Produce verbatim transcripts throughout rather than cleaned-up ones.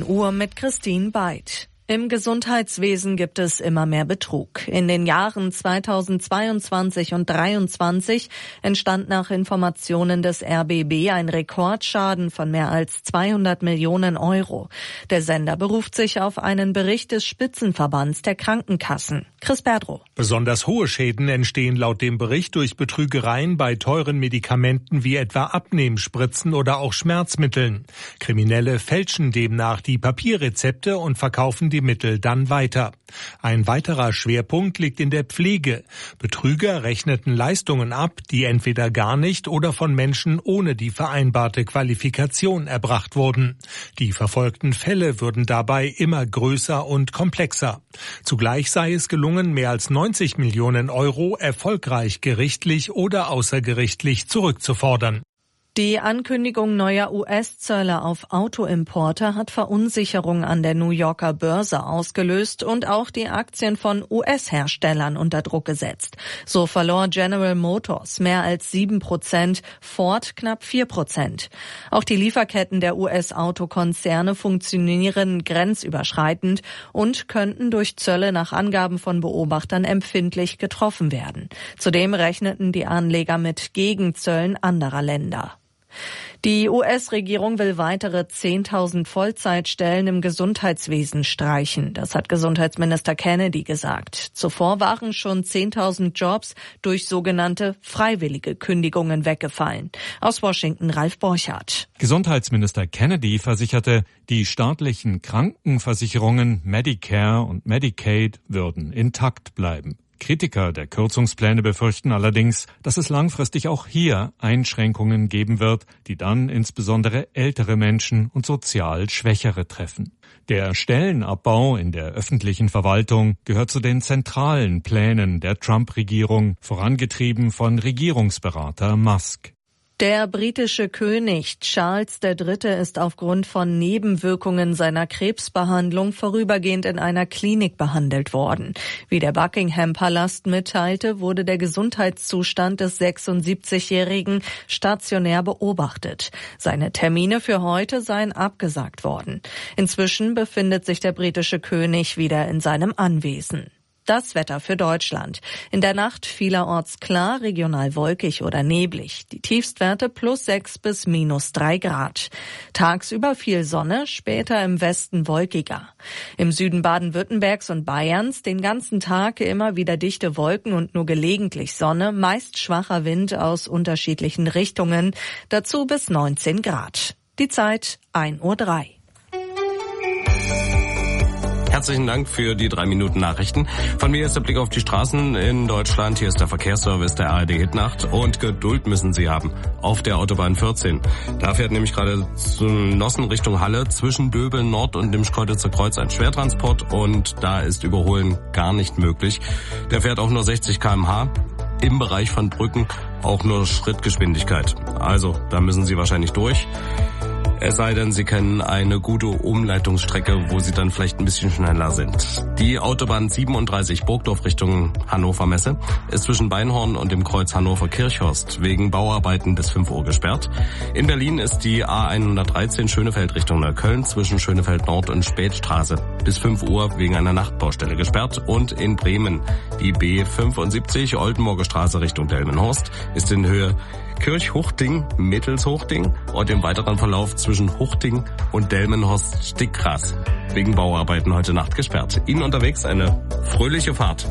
Uhr mit Christine Beid. Im Gesundheitswesen gibt es immer mehr Betrug. In den Jahren zweitausendzweiundzwanzig und zweitausenddreiundzwanzig entstand nach Informationen des R B B ein Rekordschaden von mehr als zweihundert Millionen Euro. Der Sender beruft sich auf einen Bericht des Spitzenverbands der Krankenkassen. Chris Berdrow. Besonders hohe Schäden entstehen laut dem Bericht durch Betrügereien bei teuren Medikamenten wie etwa Abnehmspritzen oder auch Schmerzmitteln. Kriminelle fälschen demnach die Papierrezepte und verkaufen die Mittel dann weiter. Ein weiterer Schwerpunkt liegt in der Pflege. Betrüger rechneten Leistungen ab, die entweder gar nicht oder von Menschen ohne die vereinbarte Qualifikation erbracht wurden. Die verfolgten Fälle würden dabei immer größer und komplexer. Zugleich sei es gelungen, mehr als neunzig Millionen Euro erfolgreich gerichtlich oder außergerichtlich zurückzufordern. Die Ankündigung neuer U S-Zölle auf Autoimporte hat Verunsicherung an der New Yorker Börse ausgelöst und auch die Aktien von U S-Herstellern unter Druck gesetzt. So verlor General Motors mehr als sieben Prozent, Ford knapp vier Prozent. Auch die Lieferketten der U S-Autokonzerne funktionieren grenzüberschreitend und könnten durch Zölle nach Angaben von Beobachtern empfindlich getroffen werden. Zudem rechneten die Anleger mit Gegenzöllen anderer Länder. Die U S-Regierung will weitere zehntausend Vollzeitstellen im Gesundheitswesen streichen. Das hat Gesundheitsminister Kennedy gesagt. Zuvor waren schon zehntausend Jobs durch sogenannte freiwillige Kündigungen weggefallen. Aus Washington Ralf Borchardt. Gesundheitsminister Kennedy versicherte, die staatlichen Krankenversicherungen Medicare und Medicaid würden intakt bleiben. Kritiker der Kürzungspläne befürchten allerdings, dass es langfristig auch hier Einschränkungen geben wird, die dann insbesondere ältere Menschen und sozial Schwächere treffen. Der Stellenabbau in der öffentlichen Verwaltung gehört zu den zentralen Plänen der Trump-Regierung, vorangetrieben von Regierungsberater Musk. Der britische König Charles der Dritte ist aufgrund von Nebenwirkungen seiner Krebsbehandlung vorübergehend in einer Klinik behandelt worden. Wie der Buckingham-Palast mitteilte, wurde der Gesundheitszustand des sechsundsiebzigjährigen stationär beobachtet. Seine Termine für heute seien abgesagt worden. Inzwischen befindet sich der britische König wieder in seinem Anwesen. Das Wetter für Deutschland. In der Nacht vielerorts klar, regional wolkig oder neblig. Die Tiefstwerte plus sechs bis minus drei Grad. Tagsüber viel Sonne, später im Westen wolkiger. Im Süden Baden-Württembergs und Bayerns den ganzen Tag immer wieder dichte Wolken und nur gelegentlich Sonne, meist schwacher Wind aus unterschiedlichen Richtungen. Dazu bis neunzehn Grad. Die Zeit ein Uhr drei. Herzlichen Dank für die drei Minuten Nachrichten. Von mir ist der Blick auf die Straßen in Deutschland. Hier ist der Verkehrsservice der A R D Hitnacht. Und Geduld müssen Sie haben auf der Autobahn vierzehn. Da fährt nämlich gerade zu Nossen Richtung Halle zwischen Döbeln Nord und dem Schkeuditzer Kreuz ein Schwertransport. Und da ist Überholen gar nicht möglich. Der fährt auch nur sechzig Kilometer pro Stunde. Im Bereich von Brücken auch nur Schrittgeschwindigkeit. Also, da müssen Sie wahrscheinlich durch. Es sei denn, Sie kennen eine gute Umleitungsstrecke, wo Sie dann vielleicht ein bisschen schneller sind. Die Autobahn siebenunddreißig Burgdorf Richtung Hannover Messe ist zwischen Beinhorn und dem Kreuz Hannover-Kirchhorst wegen Bauarbeiten bis fünf Uhr gesperrt. In Berlin ist die A hundertdreizehn Schönefeld Richtung Neukölln zwischen Schönefeld Nord und Spätstraße bis fünf Uhr wegen einer Nachtbaustelle gesperrt. Und in Bremen die B fünfundsiebzig Oldenburger Straße Richtung Delmenhorst ist in Höhe Kirchhuchting, Mittelshuchting und im weiteren Verlauf zwischen Huchting und Delmenhorst-Stickgras wegen Bauarbeiten heute Nacht gesperrt. Ihnen unterwegs eine fröhliche Fahrt.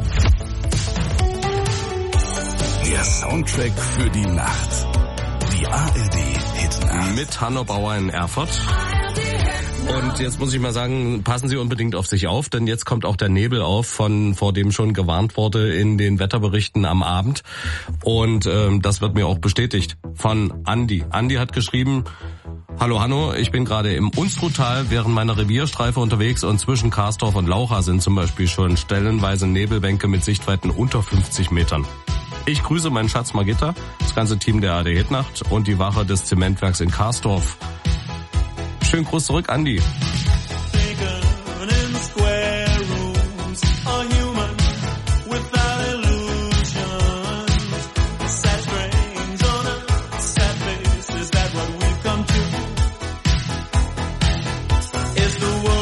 Der Soundtrack für die Nacht. Die A R D Hitnacht. Mit Hanno Bauer in Erfurt. Und jetzt muss ich mal sagen, passen Sie unbedingt auf sich auf, denn jetzt kommt auch der Nebel auf, von vor dem schon gewarnt wurde in den Wetterberichten am Abend. Und ähm, das wird mir auch bestätigt von Andi. Andi hat geschrieben: Hallo Hanno, ich bin gerade im Unstruttal während meiner Revierstreife unterwegs und zwischen Karsdorf und Laucha sind zum Beispiel schon stellenweise Nebelbänke mit Sichtweiten unter fünfzig Metern. Ich grüße meinen Schatz Margitta, das ganze Team der A R D Hitnacht und die Wache des Zementwerks in Karsdorf. Schönen Gruß zurück, Andi. Is the world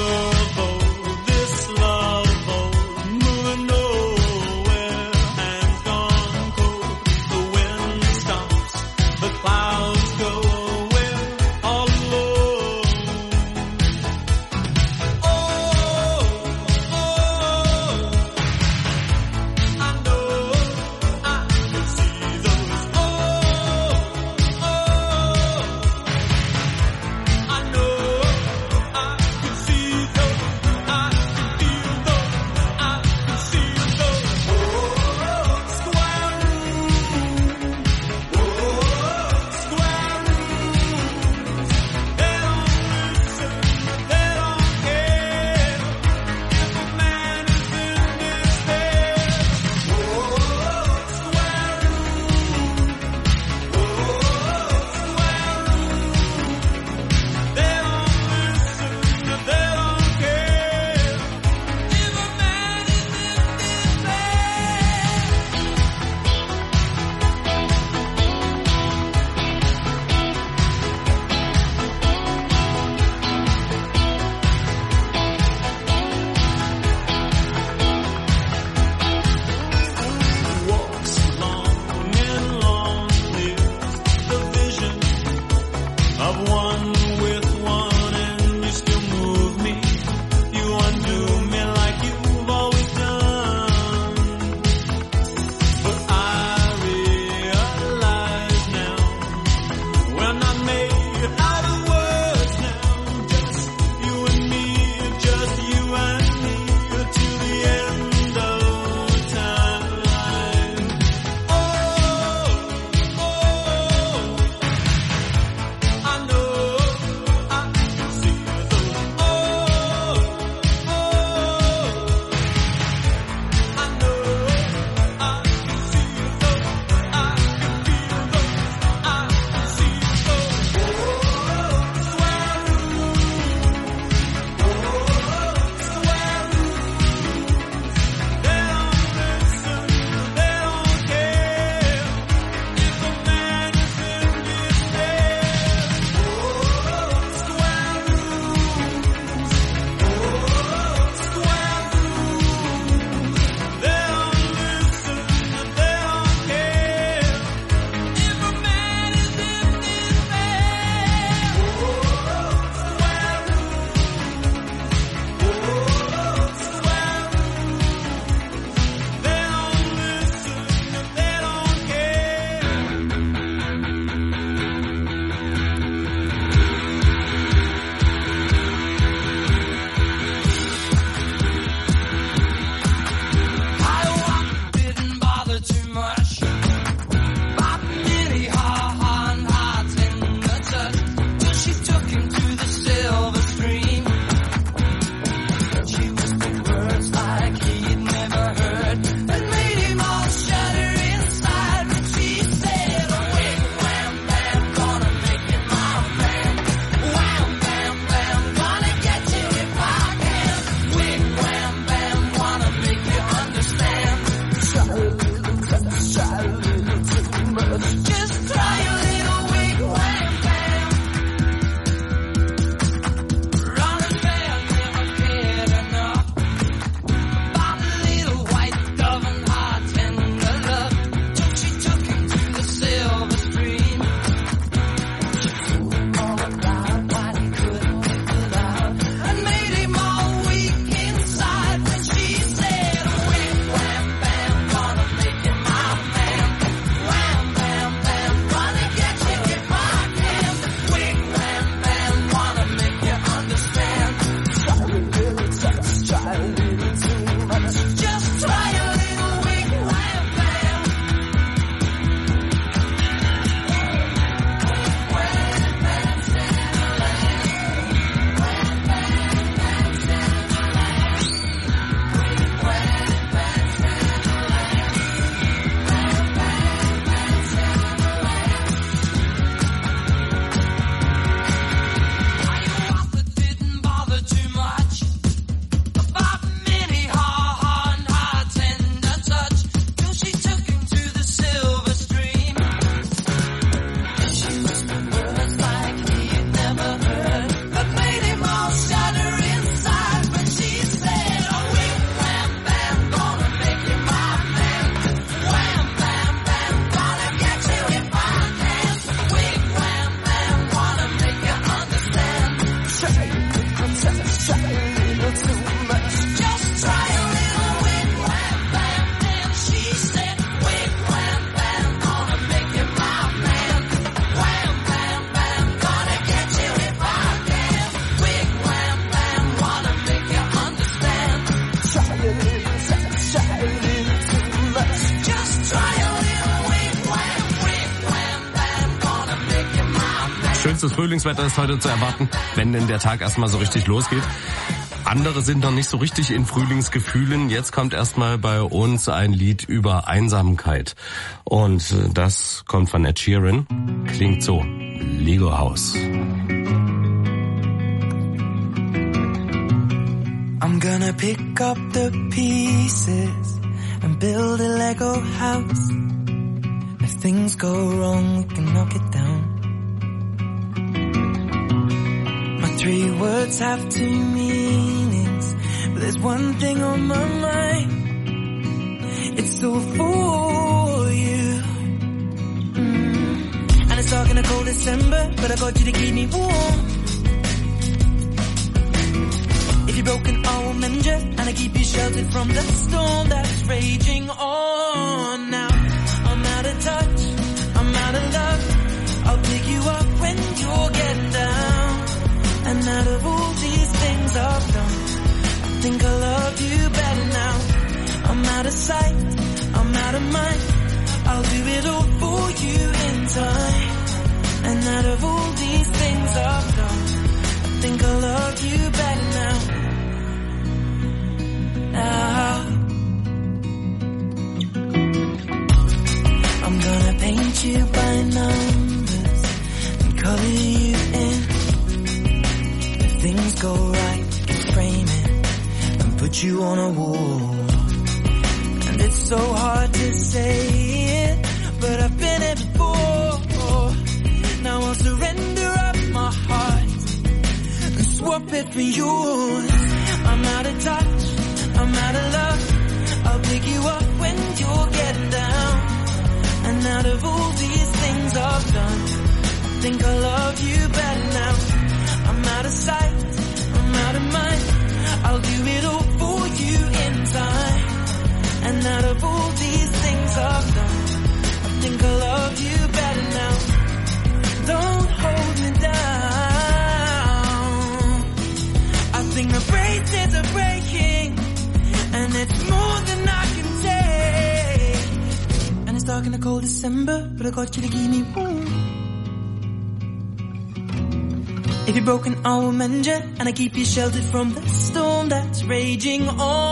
Erstes Frühlingswetter ist heute zu erwarten, wenn denn der Tag erstmal so richtig losgeht. Andere sind noch nicht so richtig in Frühlingsgefühlen. Jetzt kommt erstmal bei uns ein Lied über Einsamkeit. Und das kommt von Ed Sheeran. Klingt so. Lego House. I'm gonna pick up the pieces and build a Lego house. If things go wrong, we can knock it down. My three words have two meanings, but there's one thing on my mind. It's all for you. Mm. And it's dark in a cold December, but I got you to keep me warm. If you're broken, I will mend you, and I keep you sheltered from the storm that's raging on. Now I'm out of touch, I'm out of love. I'll pick you up when you're getting down. And out of all these things I've done, I think I love you better now. I'm out of sight, I'm out of mind. I'll do it all for you in time. And out of all these things I've done, I think I love you better now. Now I'm gonna paint you by numbers and color you in. If things go right, we can frame it and put you on a wall. And it's so hard to say it, but I've been it before. Now I'll surrender up my heart and swap it for yours. I'm out of touch, I'm out of love. I'll pick you up when you're getting down. And out of all these things I've done, I think I love you better now. I'm out of sight, I'm out of mind. I'll do it all for you in time. And out of all these things I've done, I think I love you better now. Don't hold me down. I think the bracelets are breaking, and it's more than I can take. And it's dark in the cold December, but I got you to keep me warm. If you're broken, I will mend you, and I keep you sheltered from the storm that's raging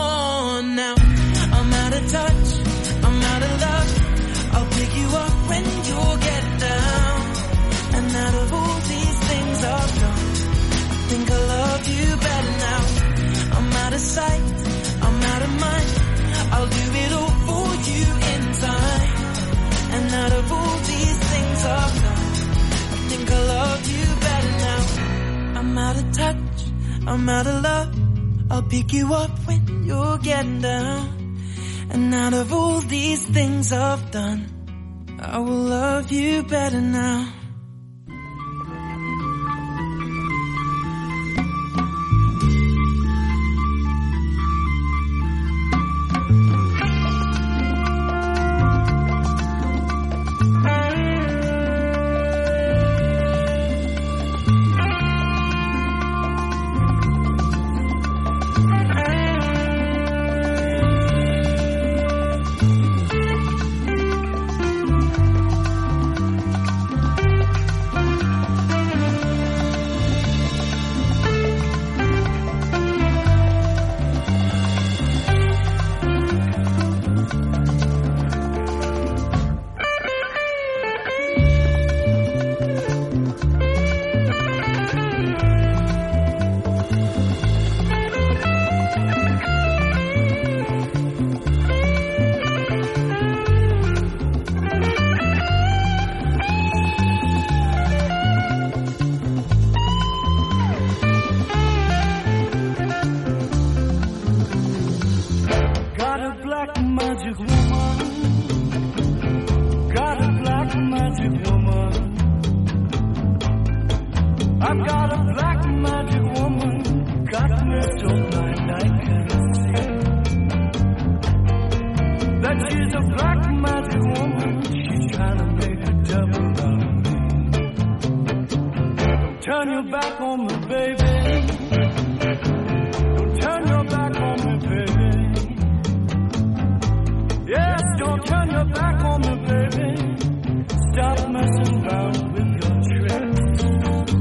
on. Now I'm out of touch, I'm out of love. I'll pick you up when you're getting down. And out of all these things I've done, I think I love you better now. I'm out of sight, I'm out of mind. I'll do it all for you in time. And out of all these things I've done, I think I love you better now. I'm out of touch, I'm out of love. I'll pick you up when you're getting down. And out of all these things I've done, I will love you better now. Stop messing around with your tricks.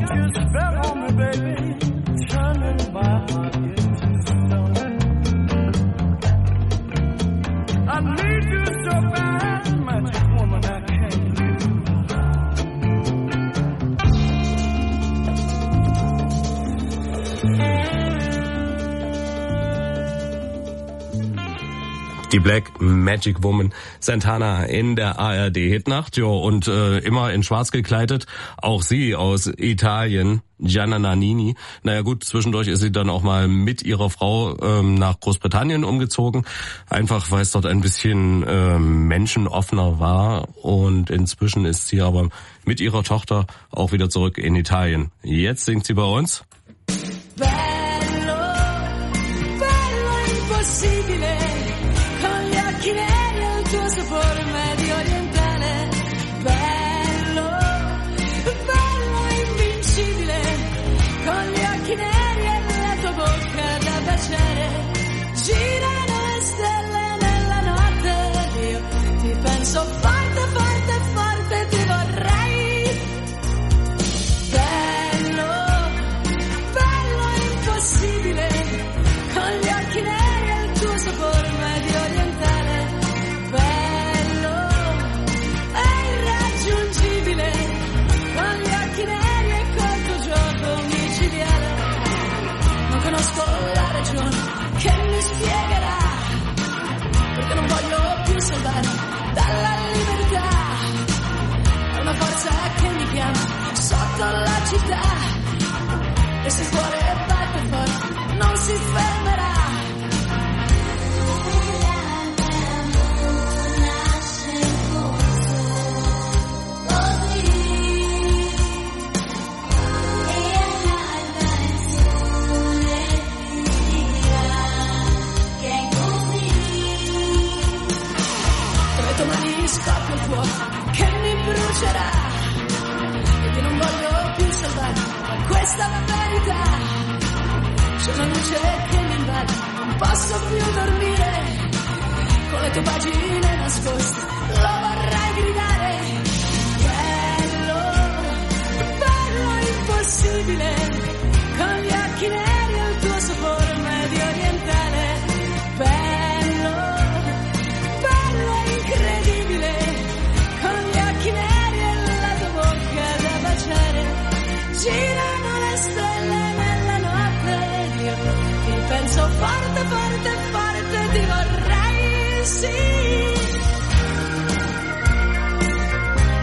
Die Black Magic Woman, Santana in der A R D-Hitnacht, jo, und äh, immer in schwarz gekleidet, auch sie aus Italien, Gianna Nannini. Naja gut, zwischendurch ist sie dann auch mal mit ihrer Frau ähm, nach Großbritannien umgezogen, einfach weil es dort ein bisschen ähm, menschenoffener war, und inzwischen ist sie aber mit ihrer Tochter auch wieder zurück in Italien. Jetzt singt sie bei uns. Bello, bello impossibile, con gli occhi neri e il tuo sapore medio orientale. Bello, bello invincibile, con gli occhi neri e la tua bocca da baciare. Girano le stelle nella notte, io ti penso forte, forte, forte, ti vorrei. Bello, bello impossibile, con gli occhi neri e il tuo sapore medio orientale. Bello e irraggiungibile, con gli occhi neri e col tuo gioco micidiale. Non conosco la ragione che mi spiegherà perché non voglio più salvare dalla libertà. È una forza che mi chiama sotto la città, e se il cuore batte forte non si fermerà. Tra le tue mani scoppia il fuoco che mi brucerà, e che non voglio più salvare, ma questa è la verità. C'è una luce che mi invade, non posso più dormire, con le tue pagine nascoste lo vorrei gridare. Bello, bello impossibile, con gli occhi neri e il tuo sapore medio orientale. Bello, bello incredibile, con gli occhi neri e la tua bocca da baciare. Girano le stelle nella notte, io ti penso forte, forte, forte, ti vorrei, sì.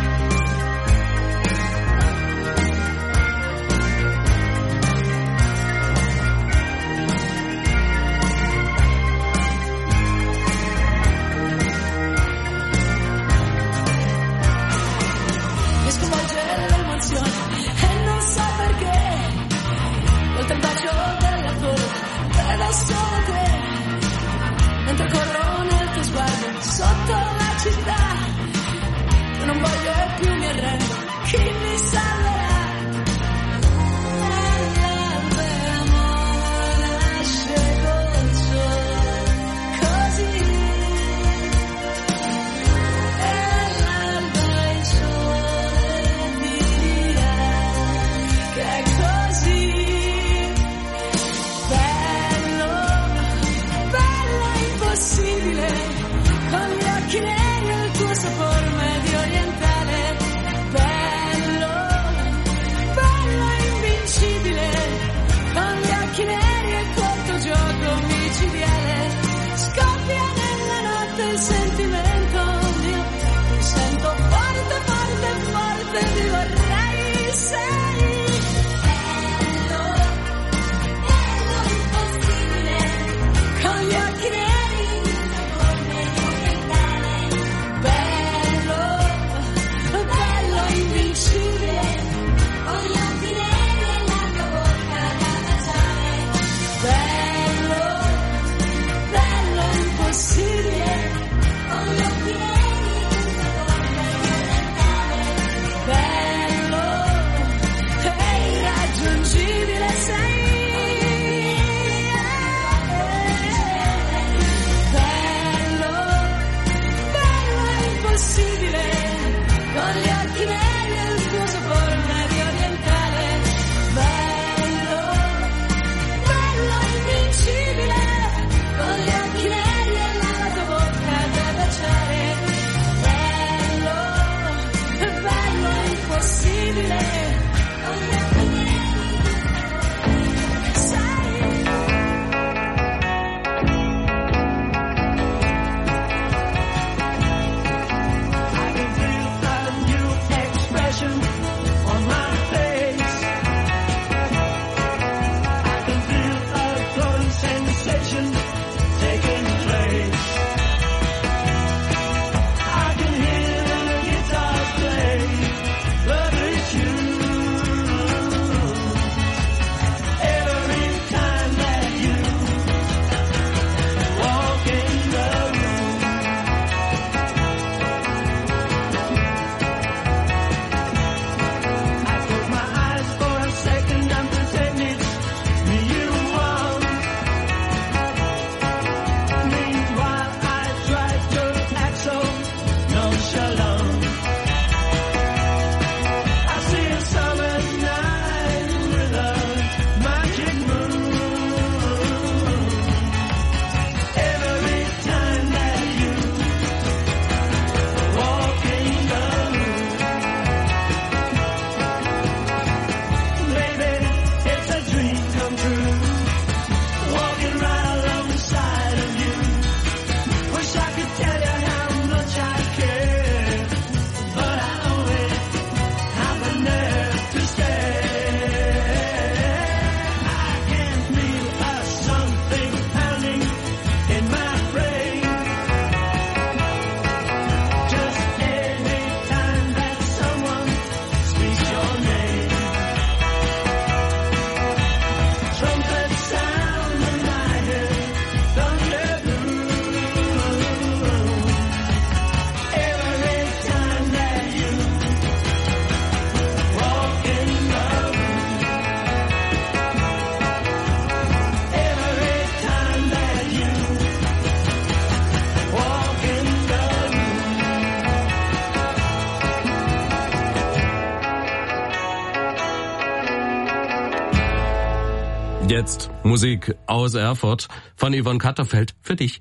Jetzt Musik aus Erfurt von Yvonne Katterfeld für dich.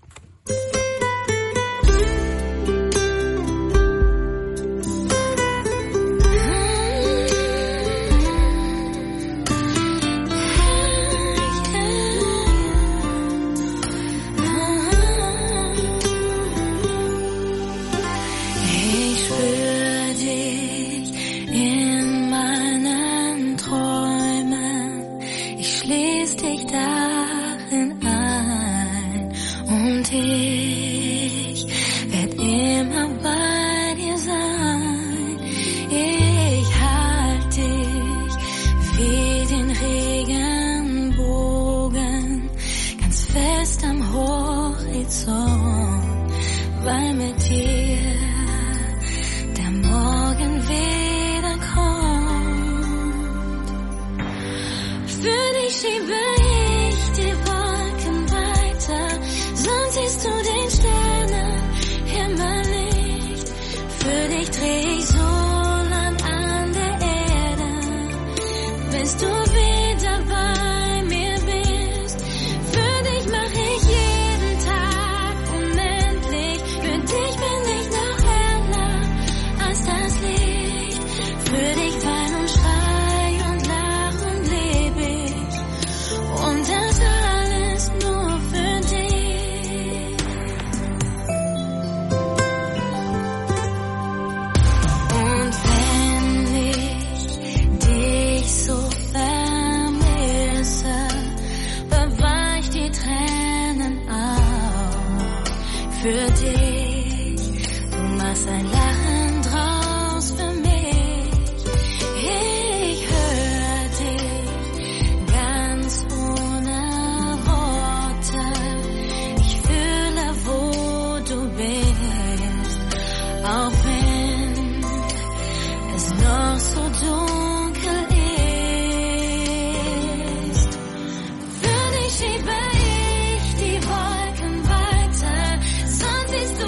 Für dich schiebe ich die Wolken weiter, sonst siehst du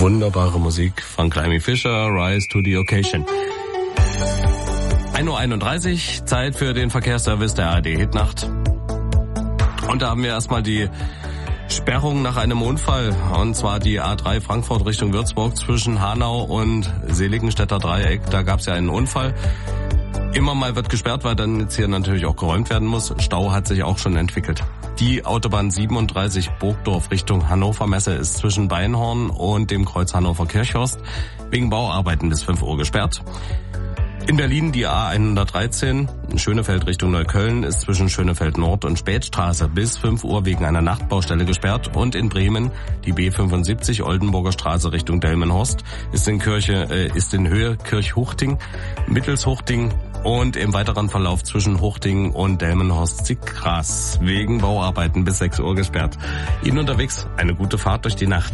Wunderbare Musik von Climby Fisher, Rise to the Occasion. ein Uhr einunddreißig, Zeit für den Verkehrsservice der A R D Hitnacht. Und da haben wir erstmal die Sperrung nach einem Unfall, und zwar die A drei Frankfurt Richtung Würzburg zwischen Hanau und Seligenstädter Dreieck. Da gab es ja einen Unfall. Immer mal wird gesperrt, weil dann jetzt hier natürlich auch geräumt werden muss. Stau hat sich auch schon entwickelt. Die Autobahn siebenunddreißig Burgdorf Richtung Hannover Messe ist zwischen Beinhorn und dem Kreuz Hannover Kirchhorst wegen Bauarbeiten bis fünf Uhr gesperrt. In Berlin die A hundertdreizehn, Schönefeld Richtung Neukölln, ist zwischen Schönefeld Nord und Spätstraße bis fünf Uhr wegen einer Nachtbaustelle gesperrt. Und in Bremen die B fünfundsiebzig Oldenburger Straße Richtung Delmenhorst ist in Kirche, äh, ist in Höhe Kirchhuchting, Mittelshuchting und im weiteren Verlauf zwischen Huchting und Delmenhorst-Sickgras wegen Bauarbeiten bis sechs Uhr gesperrt. Ihnen unterwegs eine gute Fahrt durch die Nacht.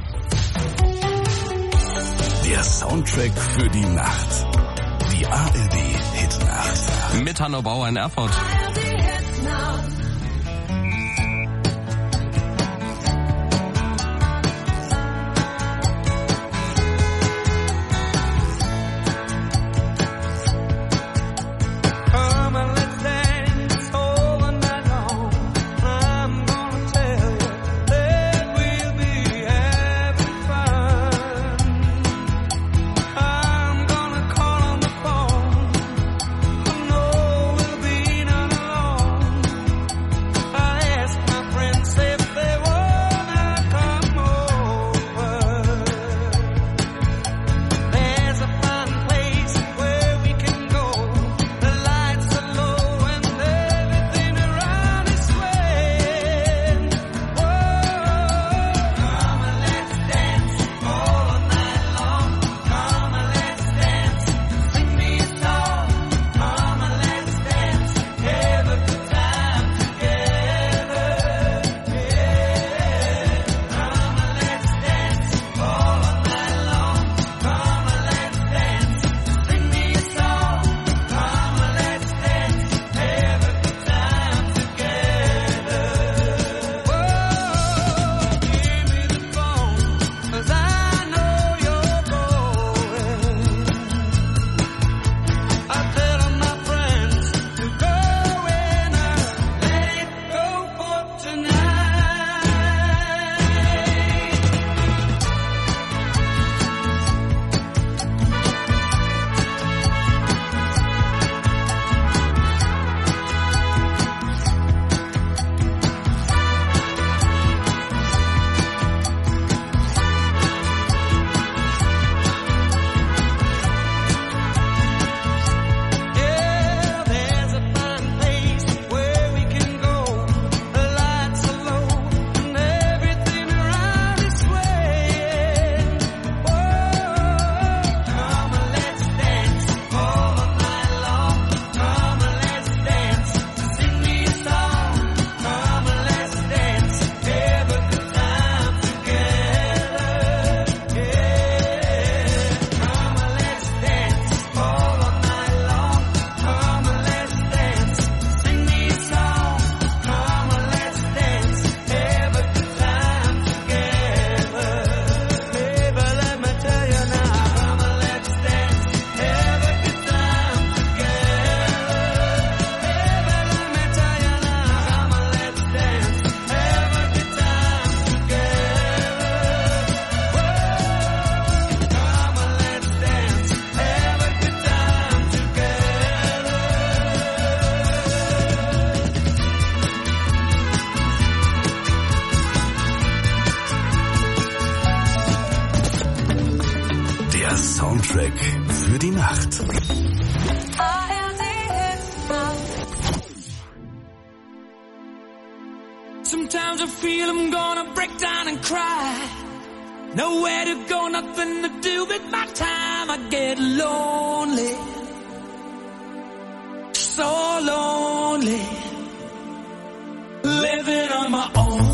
Der Soundtrack für die Nacht. Die A R D Hitnacht. Mit Hanno Bauer in Erfurt. Soundtrack für die Nacht. Sometimes I feel I'm gonna break down and cry. Nowhere to go, nothing to do with my time. I get lonely, so lonely, living on my own.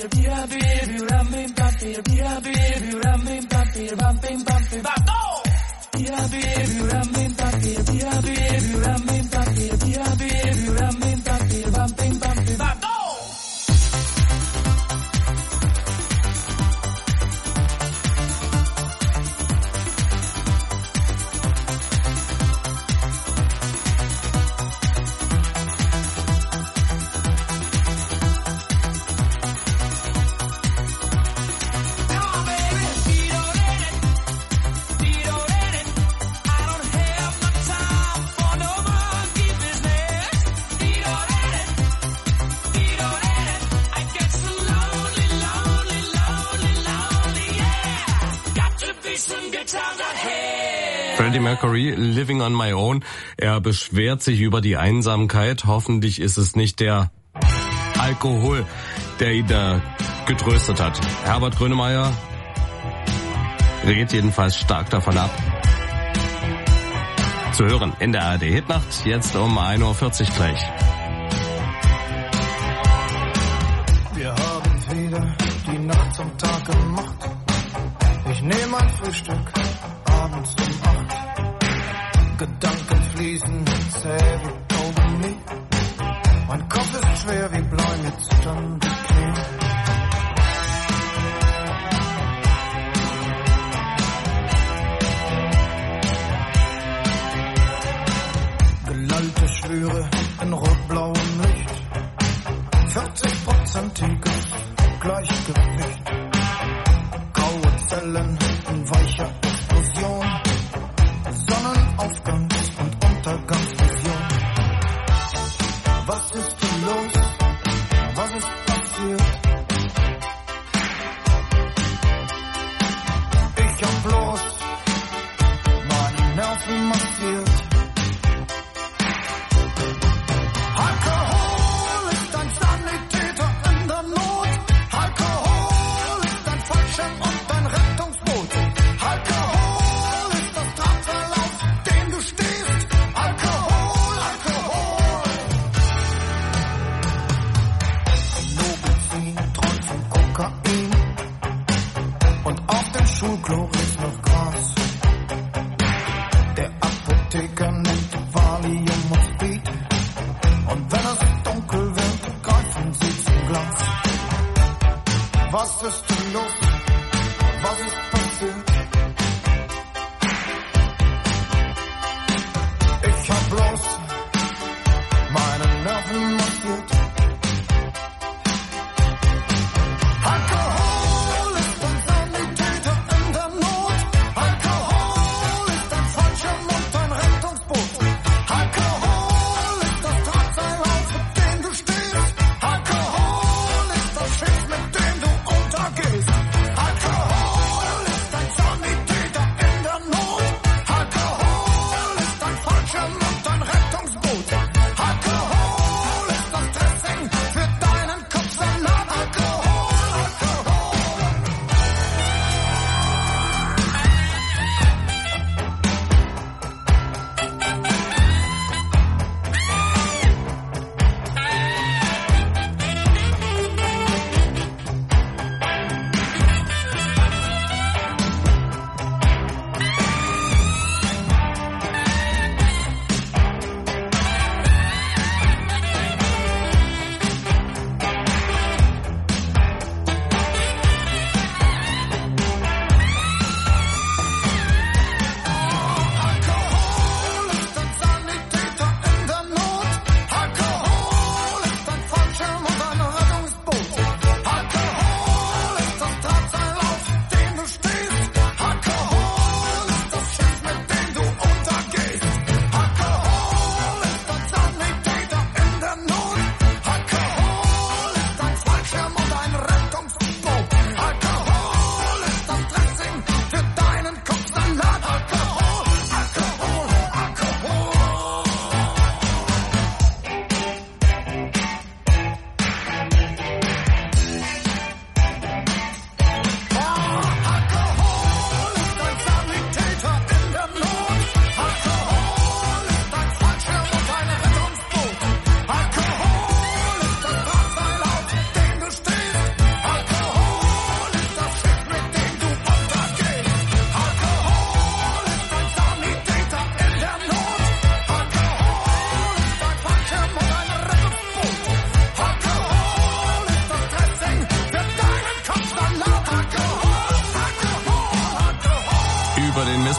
Freddie Mercury, Living on My Own. Er beschwert sich über die Einsamkeit. Hoffentlich ist es nicht der Alkohol, der ihn da getröstet hat. Herbert Grönemeyer rät jedenfalls stark davon ab. Zu hören in der A R D Hitnacht, jetzt um ein Uhr vierzig gleich. Wir haben wieder die Nacht zum Tag gemacht. Ich nehme ein Frühstück abends um acht. Gedanken fließen zäh wie Kaugummi. Mein Kopf ist schwer wie Blei mit zittern die Knie. Gelallte Schwüre in rot-blauem Licht. vierzig-prozentiges Gleichgewicht. Graue Zellen in weicher Explosion. Sonnenaufgangs- und Untergangsvision. Was ist denn los? Was ist passiert? Ich hab bloß meine Nerven massiert. Alkohol ist ein Sanitäter in der Not. Alkohol ist ein Fallschirm und ein Rettungsboot. Alkohol ist das Drahtseil, auf dem du stehst. Alkohol, Alkohol. Nobelzin träumt von Kokain. Und auf dem Schulklo riecht noch Gras. Der Apotheker nimmt Valium und Speed. Und wenn es dunkel wird, greifen sie zum Glas. Was ist denn los? Was ist passiert? Ich hab bloß meine Nerven massiert. Alkohol ist ein Sanitäter in der Not. Alkohol ist ein Fallschirm und ein Rettungsboot. Alkohol ist das Drahtseil, auf dem du stehst. Alkohol ist das Schiff, mit dem du untergehst. Alkohol ist ein Sonne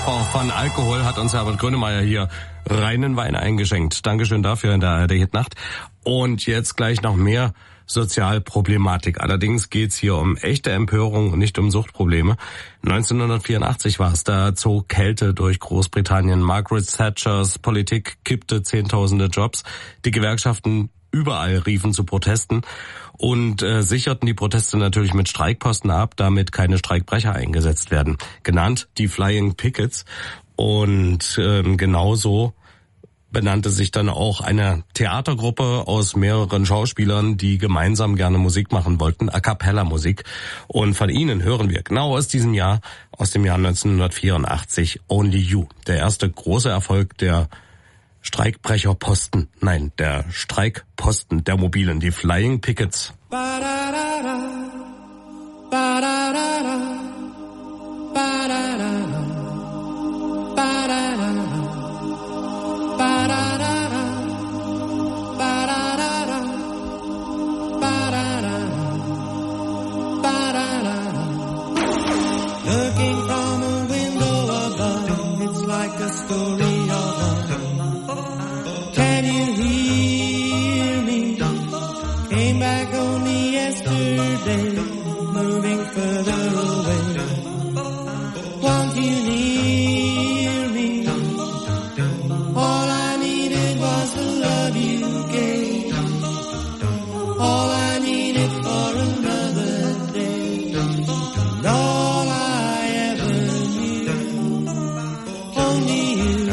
Missbrauch von Alkohol hat uns Herbert Grönemeyer hier reinen Wein eingeschenkt. Dankeschön dafür in der A R D-Hitnacht. Und jetzt gleich noch mehr Sozialproblematik. Allerdings geht's hier um echte Empörung und nicht um Suchtprobleme. neunzehnhundertvierundachtzig war es, da zog Kälte durch Großbritannien. Margaret Thatchers Politik kippte zehntausende Jobs. Die Gewerkschaften überall riefen zu Protesten und äh, sicherten die Proteste natürlich mit Streikposten ab, damit keine Streikbrecher eingesetzt werden. Genannt die Flying Pickets. Und äh, genauso benannte sich dann auch eine Theatergruppe aus mehreren Schauspielern, die gemeinsam gerne Musik machen wollten, A-Cappella-Musik. Und von ihnen hören wir genau aus diesem Jahr, aus dem Jahr neunzehnhundertvierundachtzig, Only You. Der erste große Erfolg der Streikbrecherposten, nein, der Streikposten der Mobilen, die Flying Pickets. Ba-da-da-da, ba-da-da-da, ba-da-da-da, ba-da-da-da. Ba-da-da-da, ba-da-da-da, ba-da-da-da, ba-da-da-da. Looking from a window above, it's like a story of love. Can you hear me? Came back only yesterday, moving further away. Won't you near me? All I needed was the love you gave. All I needed for another day. And all I ever knew, only you.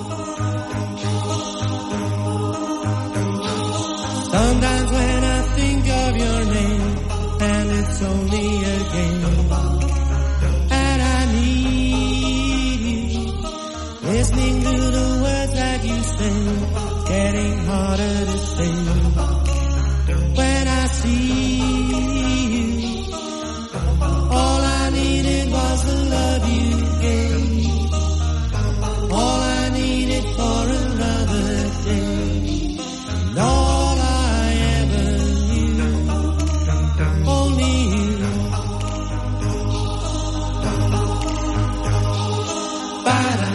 Sometimes when I think of your name, and it's only a game, and I need you, listening to the words that you sing, getting harder to say. When I see you, all I needed was the love you gave. All I needed for another day. And all I ever knew, only you. Ba-da.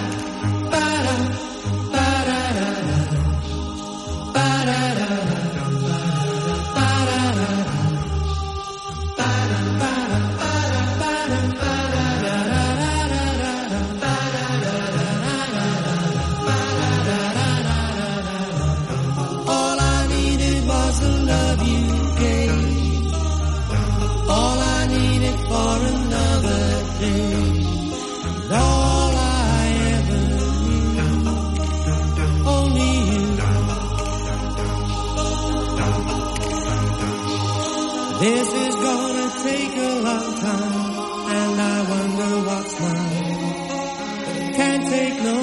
This is gonna take a long time, and I wonder what's mine. Can't take no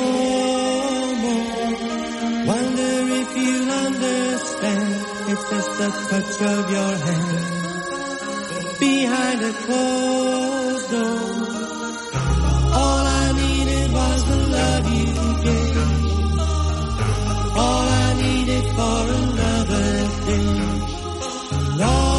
more. Wonder if you'll understand. It's just the touch of your hand behind a closed door. All I needed was the love you gave. All I needed for another day. No.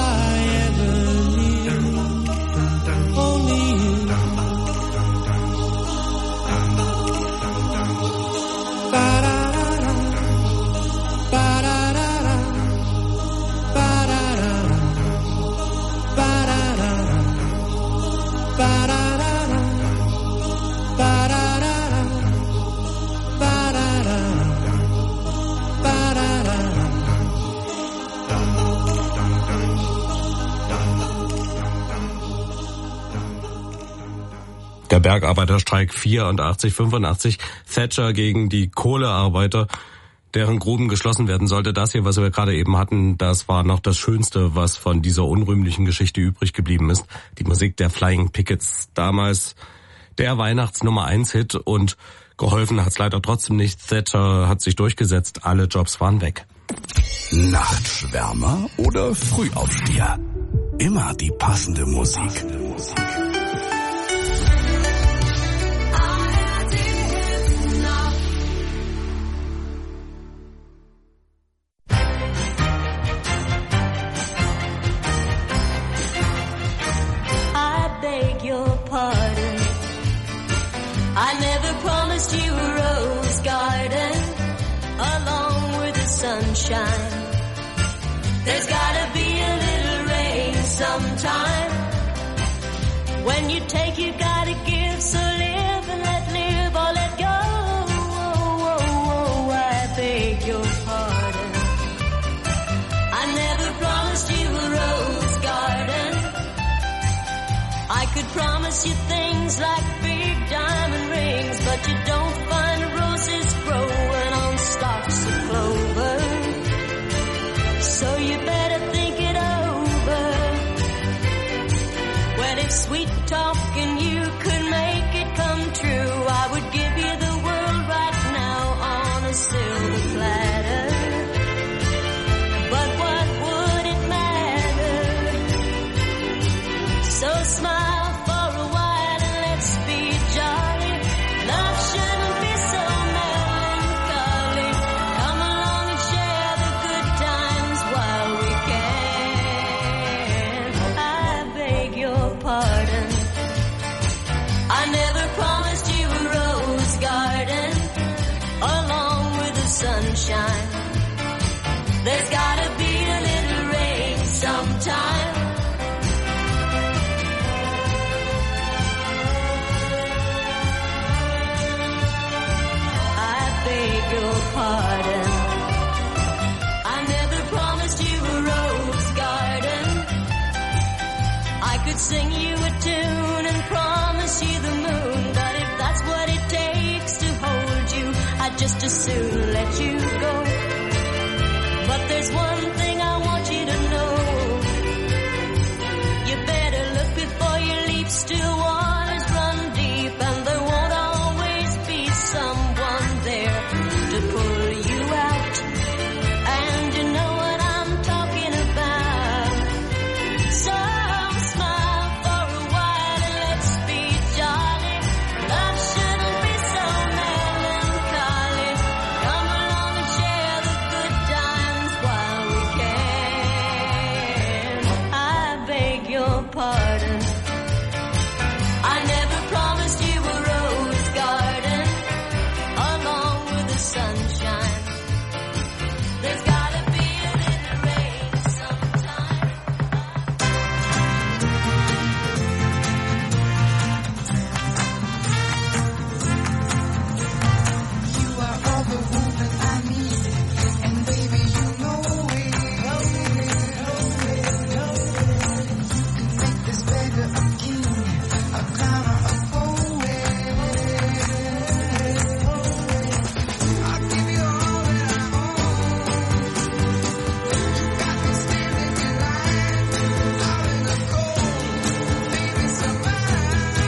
Der Bergarbeiterstreik vierundachtzig, fünfundachtzig, Thatcher gegen die Kohlearbeiter, deren Gruben geschlossen werden sollte. Das hier, was wir gerade eben hatten, das war noch das Schönste, was von dieser unrühmlichen Geschichte übrig geblieben ist. Die Musik der Flying Pickets. Damals der Weihnachts-Nummer eins Hit und geholfen hat's leider trotzdem nicht. Thatcher hat sich durchgesetzt, alle Jobs waren weg. Nachtschwärmer oder Frühaufsteher? Immer die passende Musik. I never sunshine. There's gotta be a little rain sometime. When you take, you gotta give, so live and let live or let go. Oh, oh, oh, I beg your pardon. I never promised you a rose garden. I could promise you things like big diamond rings, but you don't find roses growing on stalks of clover. So you better think it over. Well, if sweet talking you could make it come true, I would give you the world right now on a silver platter. But what would it matter? So smile for a while and let's be jolly. Love shouldn't be so melancholy. Come along and share the good times while we can. I beg your pardon. I never promised you a rose garden along with the sunshine. There's gotta be a little rain sometime. I beg your pardon. I never promised you a rose garden. I could sing you a tune and promise you the moon, but if that's what it takes to hold you, I'd just as soon let you go. But there's one thing I want you to know. You better look before you leap, still waters run deep, and there won't always be someone there to pull you out. And you know what I'm talking about. So smile for a while and let's be jolly. Love shouldn't be so melancholy. Come along and share the good times while we can. I beg your pardon. I never promised you a rose garden along with the sunshine. There's gotta be a little rain sometime. You are all the woman I need, and baby, you know it. You can make this beggar a king, a clown or a poet. I'll give you all that I own. You got me standing in line, out in the cold, baby, survive.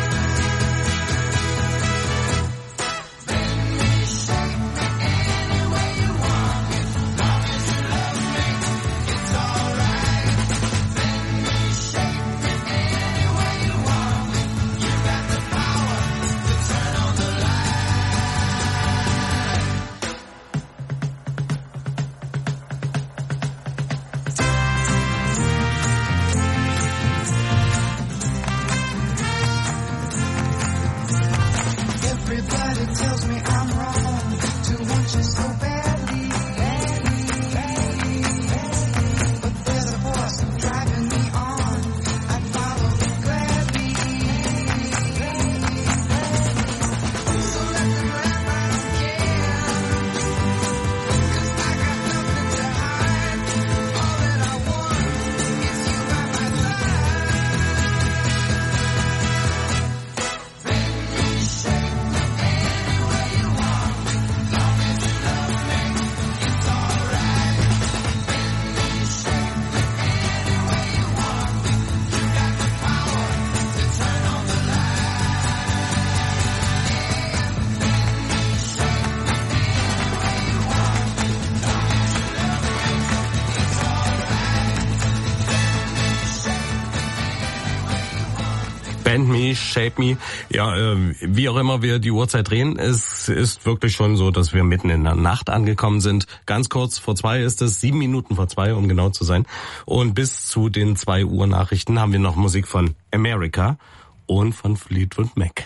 Bend me, shape me any way you want me. Long as you love me, it's alright. Bend me, shape me any way you want me. You got the power to turn on the Everybody tells me I'm wrong to want you so badly. But there's a force driving me on. I'd follow it gladly. So let them laugh, I don't care. 'Cause I got nothing to hide. All that I want is you by my side. Bend me, shape me any way you want me. Long as you love me, it's alright. Bend me, shape me any way you want me. You got the power to turn on the Bend Me, Shape Me. Ja, äh, wie auch immer wir die Uhrzeit drehen, es ist wirklich schon so, dass wir mitten in der Nacht angekommen sind. Ganz kurz vor zwei ist es, sieben Minuten vor zwei, um genau zu sein. Und bis zu den zwei Uhr Nachrichten haben wir noch Musik von America und von Fleetwood Mac.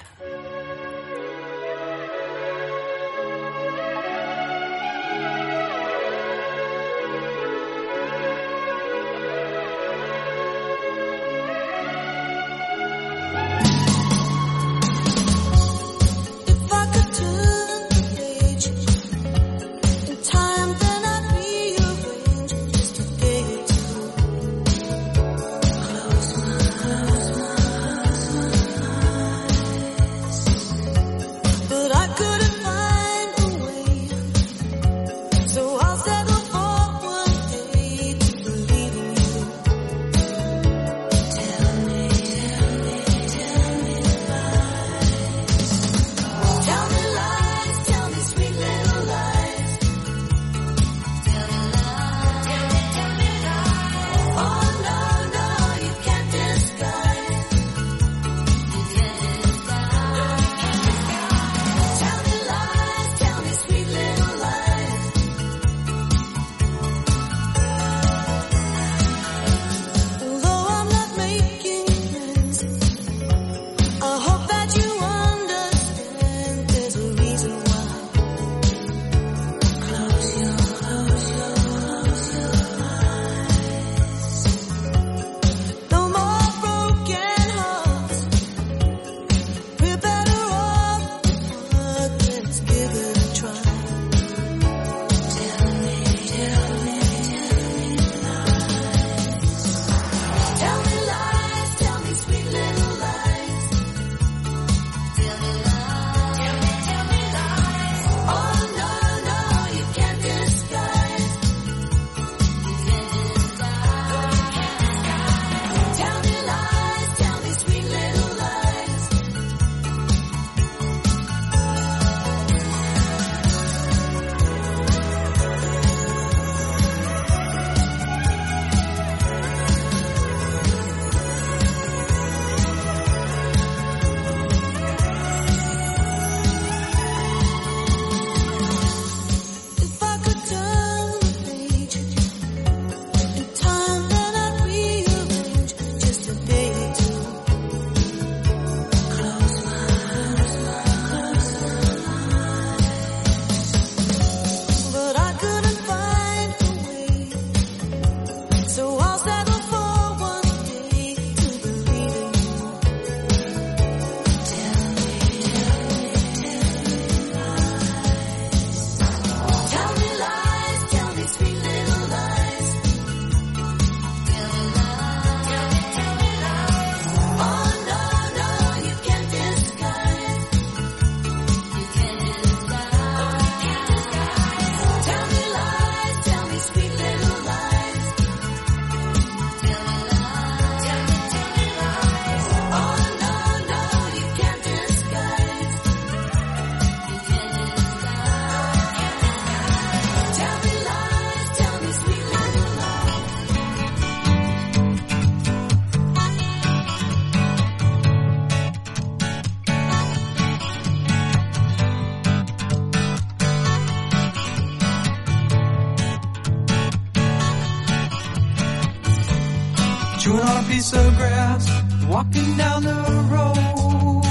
piece of grass, walking down the road.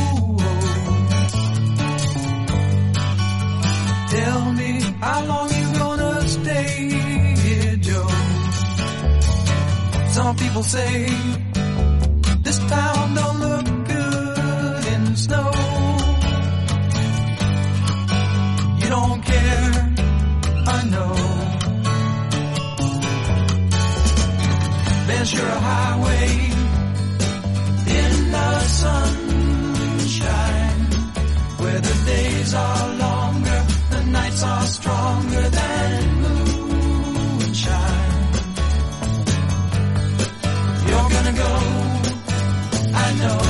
Tell me, how long you gonna stay here, Joe? Some people say this town don't look good in snow. You don't care, I know. Ventura Highway in the sunshine, where the days are longer, the nights are stronger than moonshine. You're gonna go, I know.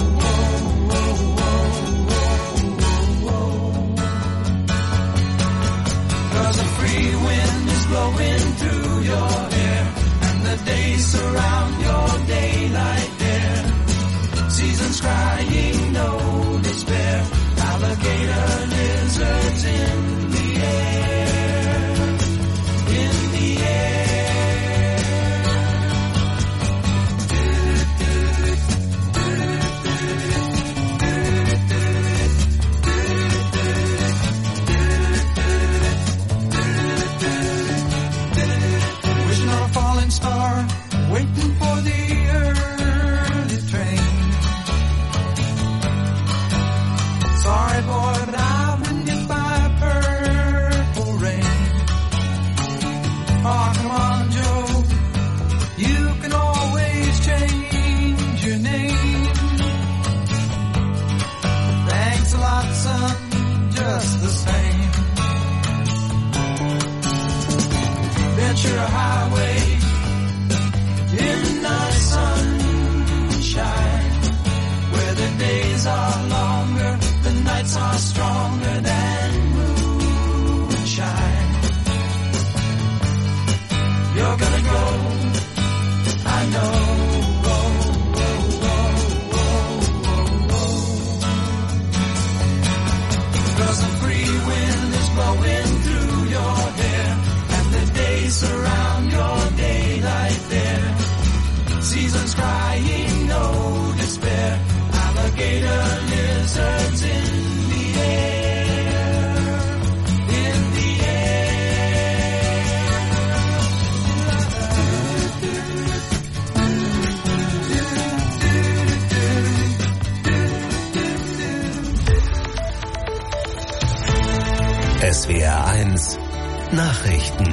Cause a free wind is blowing through your hair, and the days surround your daylight there. Seasons crying, no despair. Alligator lizards in the air, in the wishing on a falling star, waiting for the early train. Sorry boy, but I've been hit by purple rain. Oh, come on, Joe, you can always change your name. Thanks a lot, son, just the same. Ventura Highway in the sunshine, where the days are longer, the nights are stronger than moonshine. You're gonna go, I know. Oh, oh, oh, oh, oh, oh. Cause the free wind is blowing through your hair, and the days surround your daylight there. Seasons crying, no despair. Alligator lizards in the air, in the air. S W R eins Nachrichten.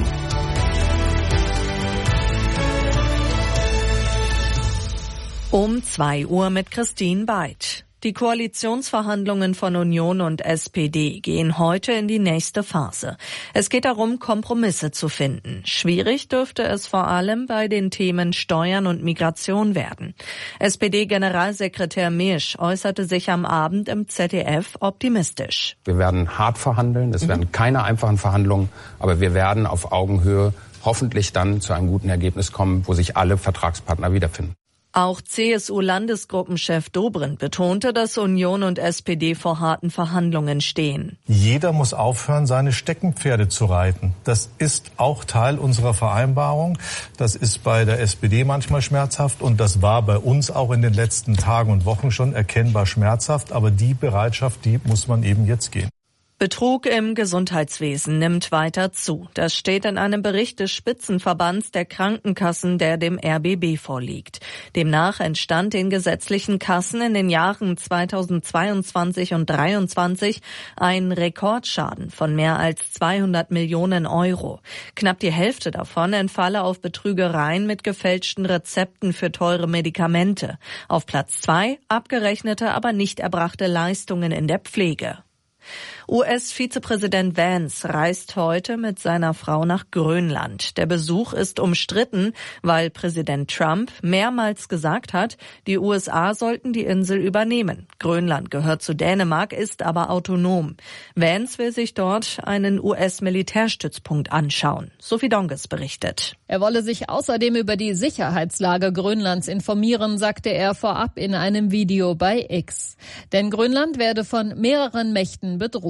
Um zwei Uhr mit Christine Beid. Die Koalitionsverhandlungen von Union und S P D gehen heute in die nächste Phase. Es geht darum, Kompromisse zu finden. Schwierig dürfte es vor allem bei den Themen Steuern und Migration werden. S P D-Generalsekretär Mirsch äußerte sich am Abend im Z D F optimistisch. Wir werden hart verhandeln, es mhm. werden keine einfachen Verhandlungen, aber wir werden auf Augenhöhe hoffentlich dann zu einem guten Ergebnis kommen, wo sich alle Vertragspartner wiederfinden. Auch C S U-Landesgruppenchef Dobrindt betonte, dass Union und S P D vor harten Verhandlungen stehen. Jeder muss aufhören, seine Steckenpferde zu reiten. Das ist auch Teil unserer Vereinbarung. Das ist bei der S P D manchmal schmerzhaft und das war bei uns auch in den letzten Tagen und Wochen schon erkennbar schmerzhaft. Aber die Bereitschaft, die muss man eben jetzt gehen. Betrug im Gesundheitswesen nimmt weiter zu. Das steht in einem Bericht des Spitzenverbands der Krankenkassen, der dem R B B vorliegt. Demnach entstand den gesetzlichen Kassen in den Jahren zweitausendzweiundzwanzig und dreizehn ein Rekordschaden von mehr als zweihundert Millionen Euro. Knapp die Hälfte davon entfalle auf Betrügereien mit gefälschten Rezepten für teure Medikamente. Auf Platz zwei abgerechnete, aber nicht erbrachte Leistungen in der Pflege. U S-Vizepräsident Vance reist heute mit seiner Frau nach Grönland. Der Besuch ist umstritten, weil Präsident Trump mehrmals gesagt hat, die U S A sollten die Insel übernehmen. Grönland gehört zu Dänemark, ist aber autonom. Vance will sich dort einen U S-Militärstützpunkt anschauen. Sophie Donges berichtet. Er wolle sich außerdem über die Sicherheitslage Grönlands informieren, sagte er vorab in einem Video bei X. Denn Grönland werde von mehreren Mächten bedroht.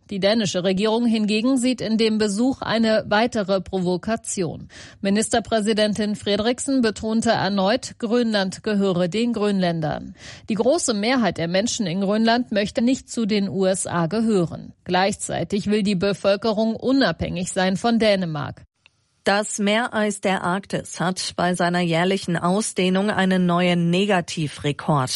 Die dänische Regierung hingegen sieht in dem Besuch eine weitere Provokation. Ministerpräsidentin Frederiksen betonte erneut, Grönland gehöre den Grönländern. Die große Mehrheit der Menschen in Grönland möchte nicht zu den U S A gehören. Gleichzeitig will die Bevölkerung unabhängig sein von Dänemark. Das Meereis der Arktis hat bei seiner jährlichen Ausdehnung einen neuen Negativrekord